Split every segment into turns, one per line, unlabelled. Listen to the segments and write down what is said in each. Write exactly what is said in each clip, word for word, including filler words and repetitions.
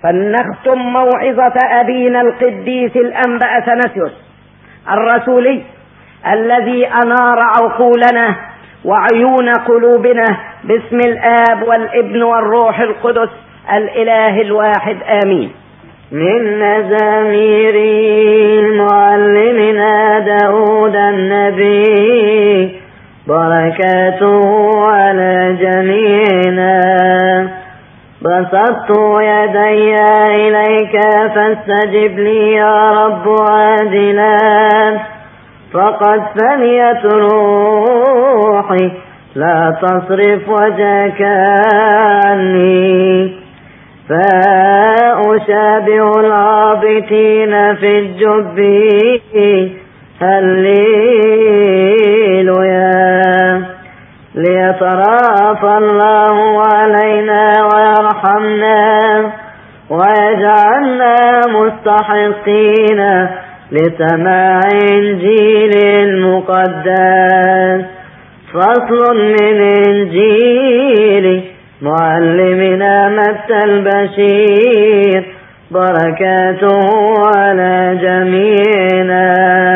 فلنختم موعظة أبينا القديس الأنبا أثناسيوس الرسولي الذي أنار عقولنا وعيون قلوبنا باسم الآب والابن والروح القدس الإله الواحد آمين.
من مزامير معلمنا داود النبي، بركاته على جميعنا. بسطت يدي إليك فاستجب لي يا رب عاجلا، فقد فنيت روحي لا تصرف وجهك عني. فأشابه العابثين في الجب، هللويا. ليترأف الله علينا ويرحمنا ويجعلنا مستحقين لسماع إنجيل المقدس. فصل من إنجيل معلمنا متى البشير، بركاته على جميعنا.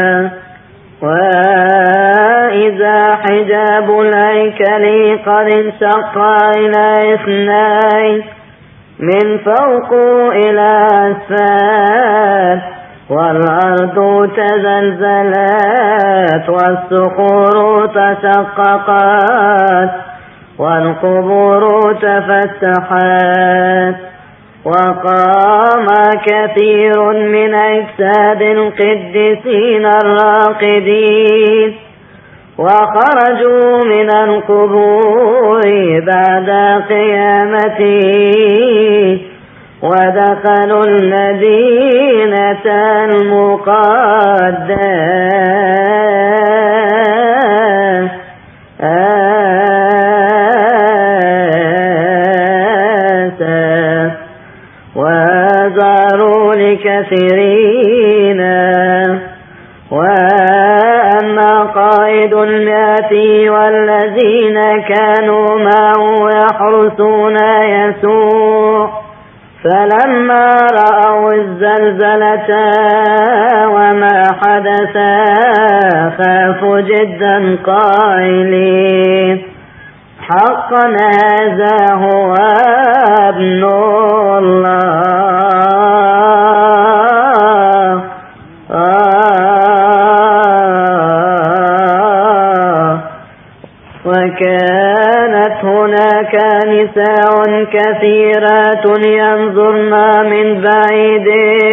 وإذا حجاب الهيكل قد انشق إلى اثنين من فوق إلى أسفل، والأرض تزلزلت والصخور تشققت والقبور تفتحت، وقام كثير من أجساد القديسين الراقدين وخرجوا من القبور بعد قيامته ودخلوا المدينة المقدسة وزاروا لكثيرين. وأما قائد المئة والذين كانوا معه يحرسون يسوع، فلما رأوا الزلزلة وما حدث خافوا جدا قائلين: حقا هذا هو ابن الله. آه. وكانت هناك نساء كثيرات ينظرن من بعيد،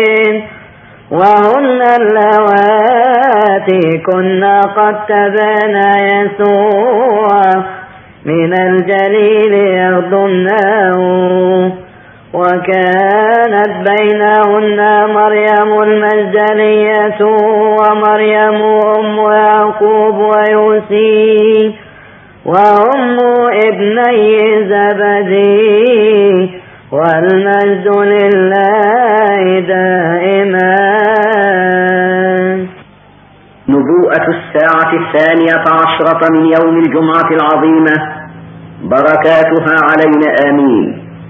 وهن اللواتي كنا قد تبانا يسوع من الجليل يرضناه. وكانت بينهن مريم المجدلية ومريم أم يعقوب ويوسي وأم ابني زبدي، والمجد لله دائما.
نبوءة الساعة الثانية عشرة من يوم الجمعة العظيمة، بركاتها علينا آمين.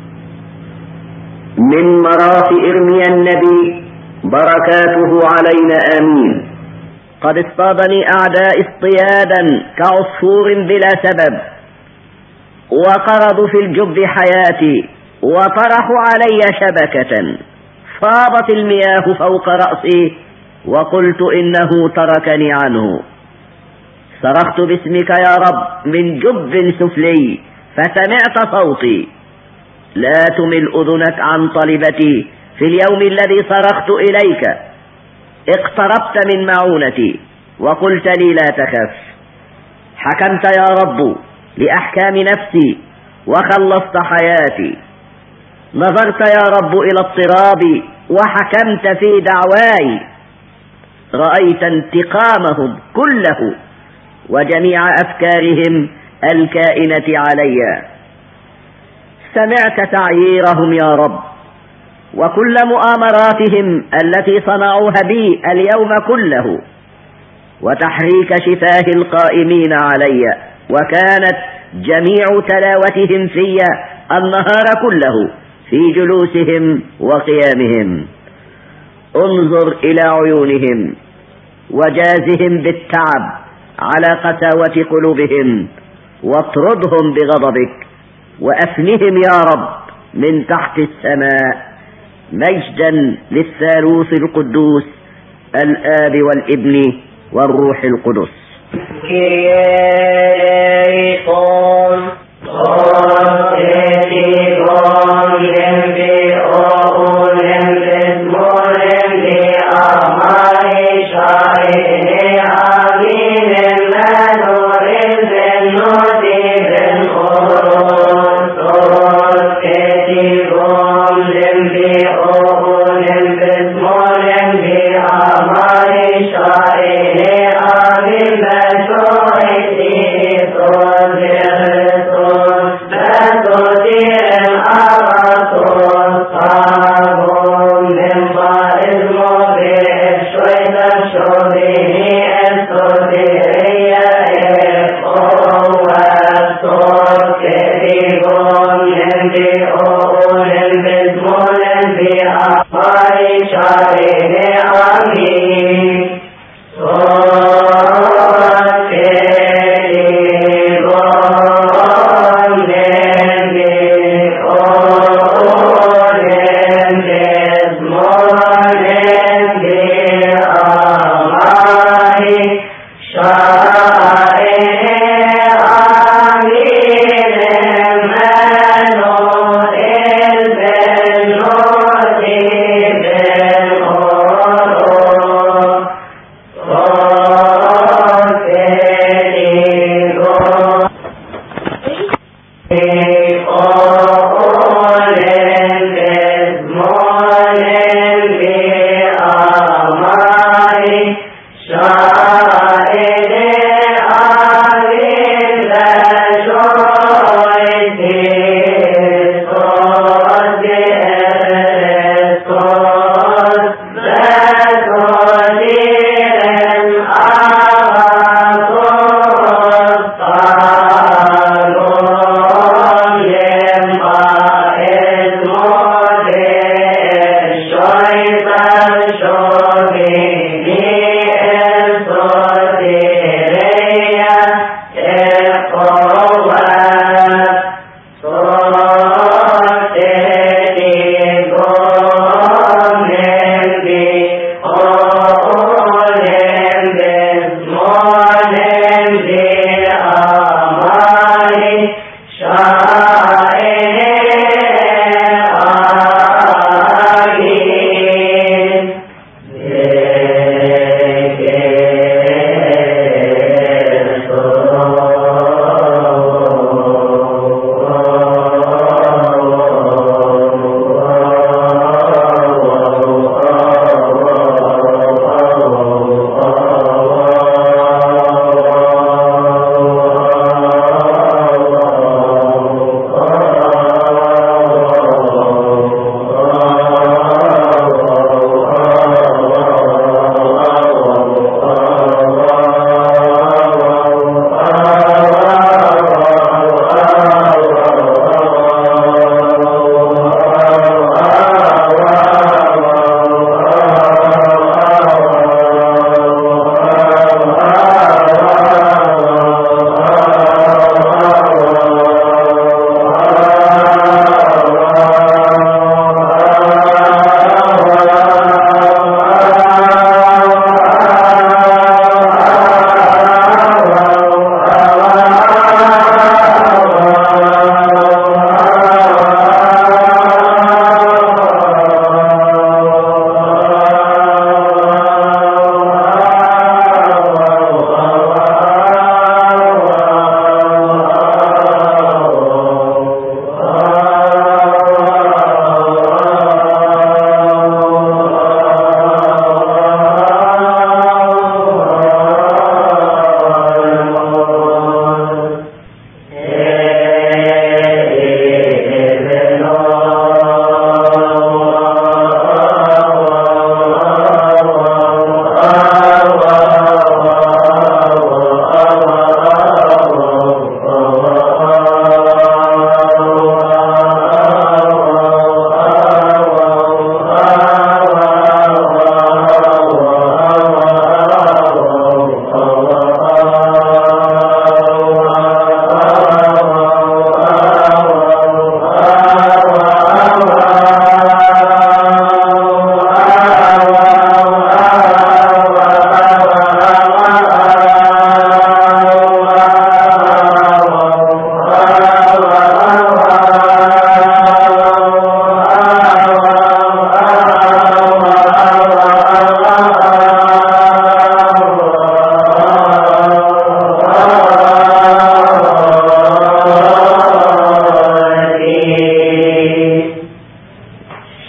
من مراث إرميا النبي، بركاته علينا آمين. قد اصطادني أعداء اصطيادا كعصفور بلا سبب، وقرضوا في الجب حياتي وطرحوا علي شبكة. فاضت المياه فوق رأسي وقلت إنه تركني عنه. صرخت باسمك يا رب من جب سفلي فسمعت صوتي. لا تمل أذنك عن طلبتي في اليوم الذي صرخت إليك. اقتربت من معونتي وقلت لي لا تخف. حكمت يا رب لأحكام نفسي وخلصت حياتي. نظرت يا رب إلى اضطرابي وحكمت في دعواي. رأيت انتقامهم كله وجميع أفكارهم الكائنة علي. سمعت تعييرهم يا رب وكل مؤامراتهم التي صنعوها بي اليوم كله، وتحريك شفاه القائمين علي. وكانت جميع تلاوتهم في النهار كله في جلوسهم وقيامهم. انظر إلى عيونهم وجازهم بالتعب على قساوة قلوبهم، واطردهم بغضبك، وأفنهم يا رب من تحت السماء. مجدا للثالوث القدوس الآب والابن والروح القدس.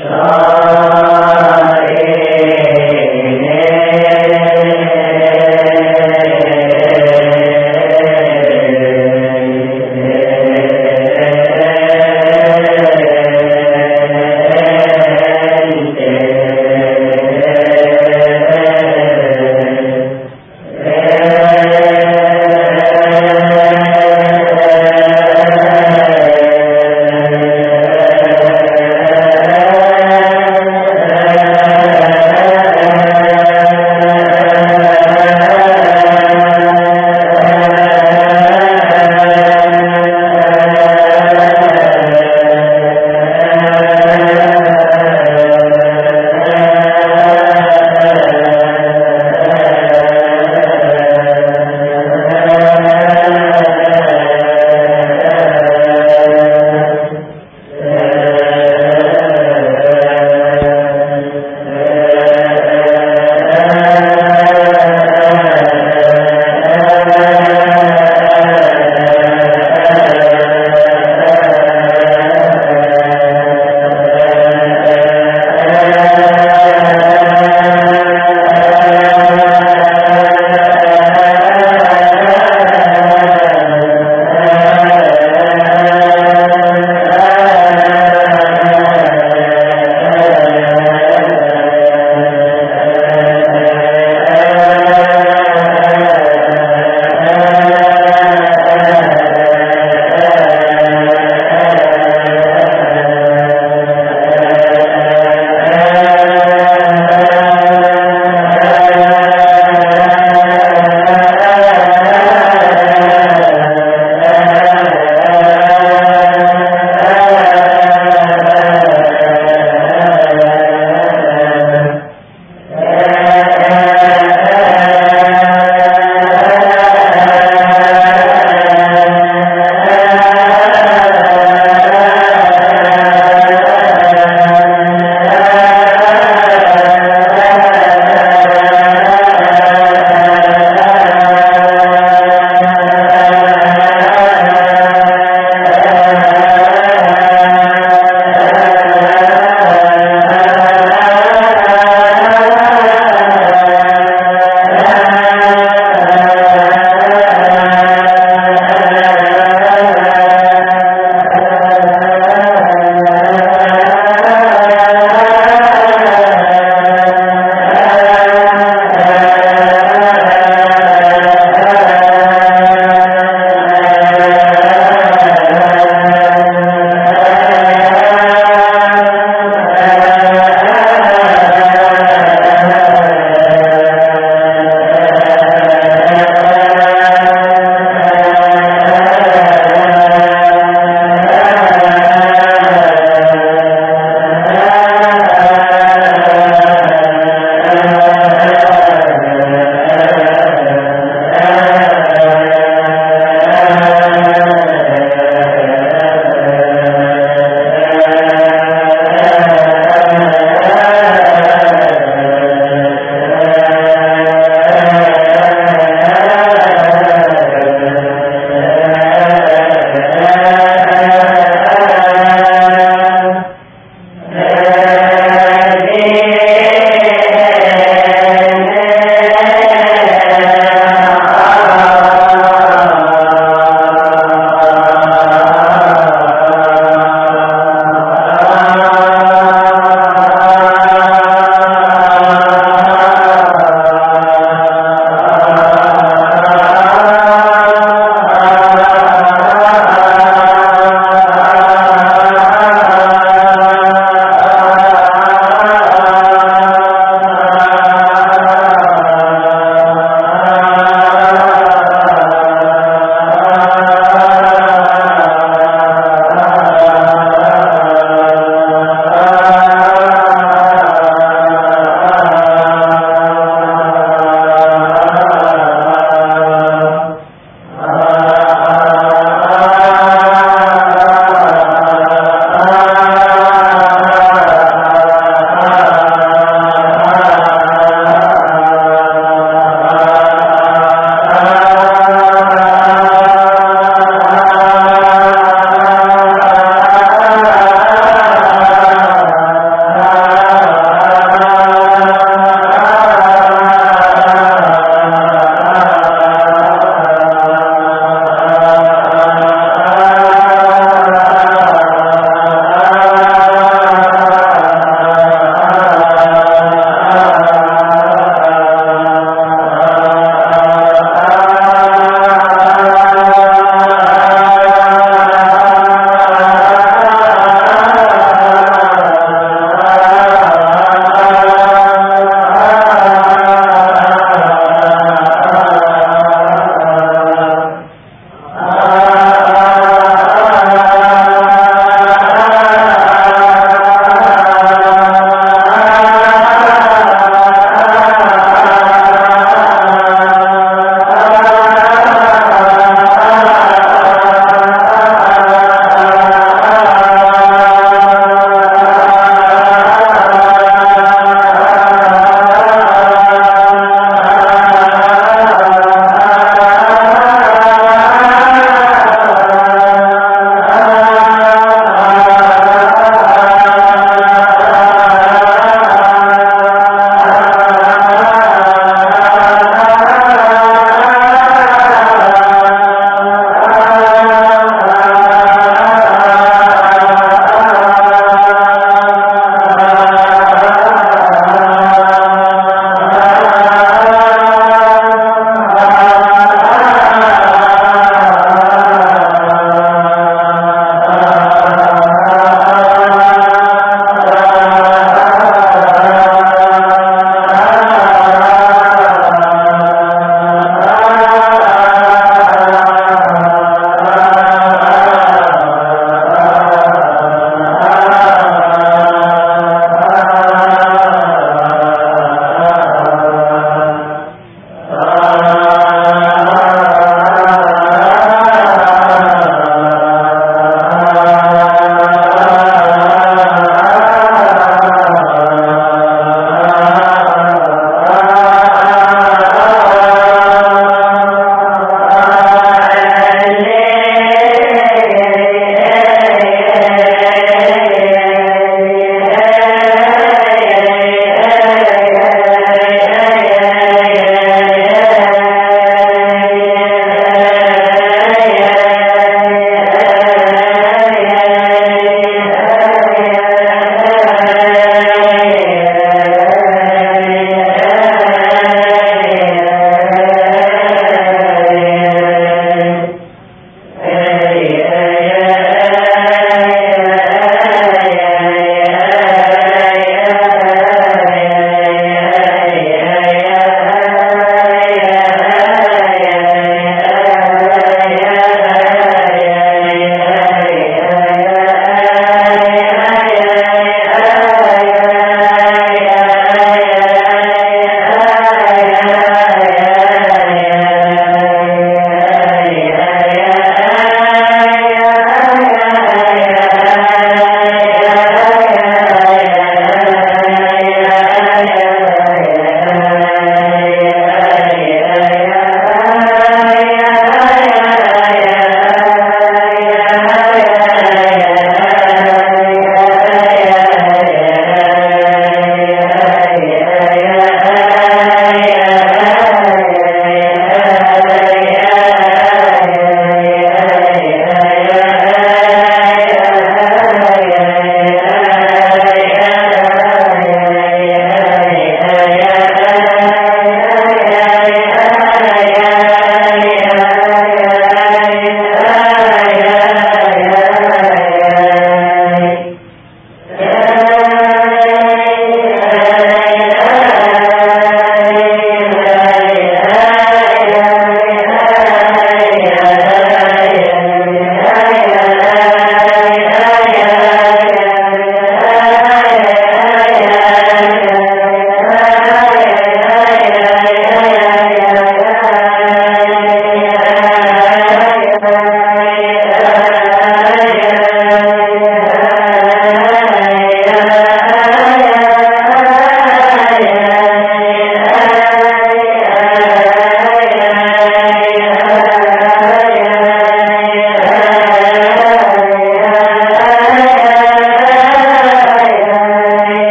Yeah.